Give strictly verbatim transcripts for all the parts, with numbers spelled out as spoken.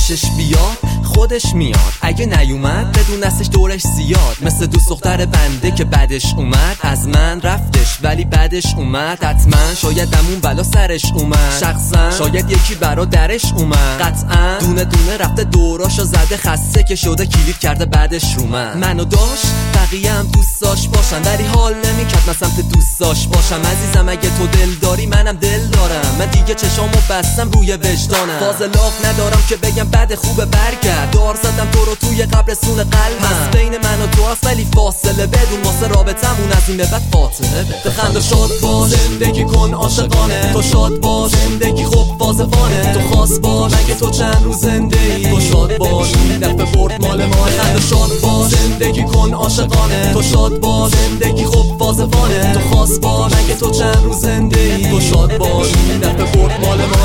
بخشش بیاد خودش میاد، اگه نیومد بدون دستش دورش زیاد. مثل دوست دختر بنده که بعدش اومد از من رفتش ولی بعدش اومد حتما. شاید دمون بلا سرش اومد شخصا، شاید یکی برا درش اومد قطعا. دونه دونه رفته دوراشو زده خسته که شده کلید کرده بعدش رو من. منو داشت بقیه هم دوستاش باشن ولی حال نمیکرد من سمت دوستاش باشم. عزیزم اگه تو دل داری منم دل دارم، من دیگه چشامو بستم روی وجدانم. فاضلاف ندارم که بگم بعد خوبه برگرد، دار زدم تو رو توی قبرستون قلبم. پس بین من و تو هست ولی فاصله بدون واسه رابطمون از این به بعد فاطمه بده. بخند و شاد باش زندگی کن عاشقانه، تو شاد باش زندگی خوب فازفانه. تو خاص باش اگه تو چند روز زنده ای، تو شاد باش این دفعه برد مال ما. بخند و شاد باش زندگی کن عاشقانه، تو شاد باش زندگی خوب فازفانه. تو خاص باش اگه تو چند روز زنده ای، تو شاد باش این دفعه برد مال ما.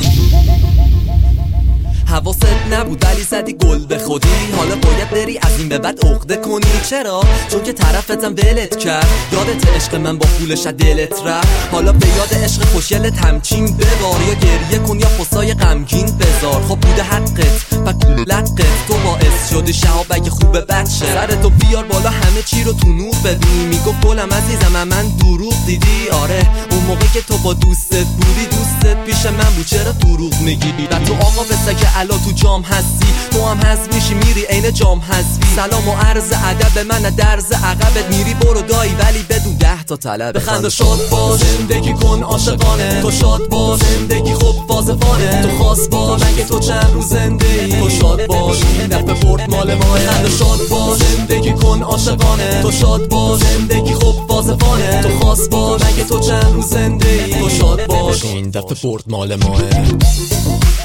حواست نبود ولی زدی گل به خودی، حالا باید بری از این به بعد عقده کنی. چرا؟ چون که طرفتم ولت کرد. یادت عشق من با پولش از دلت رفت، حالا به یاد عشق خوشگل تمچین ببار. یا گریه کن یا خسای غمگین بذار. خب بوده حقت و لقت، تو باعث شدی شهاب اگه خوبه بچه سرتو بیار بالا همه چی رو تو نور ببین. میگفت گلم عزیزم من دروغ دیدی. آره اون موقع که تو با دوستت بودی دوستت پیش من بود، چرا دروغ میگی؟ و تو آقا بسه که الا تو جام هستی، تو هم هست میشی میری عین جام هستی. سلام و عرض ادب من درز عقبت، میری برو دایی ولی بدون ده تا طلب. بخند و شاد باش زندگی کن عاشقانه، تو شاد باش زندگی خوب فازفانه. تو خاص باش اگه تو چند روز زنده ای، تو شاد باش این دفعه برد مال ما. بخند و شاد باش زندگی کن عاشقانه، تو شاد باش زندگی خوب فازفانه. تو خاص باش اگه تو چند روز زنده ای، تو شاد باش این دفعه برد مال ما.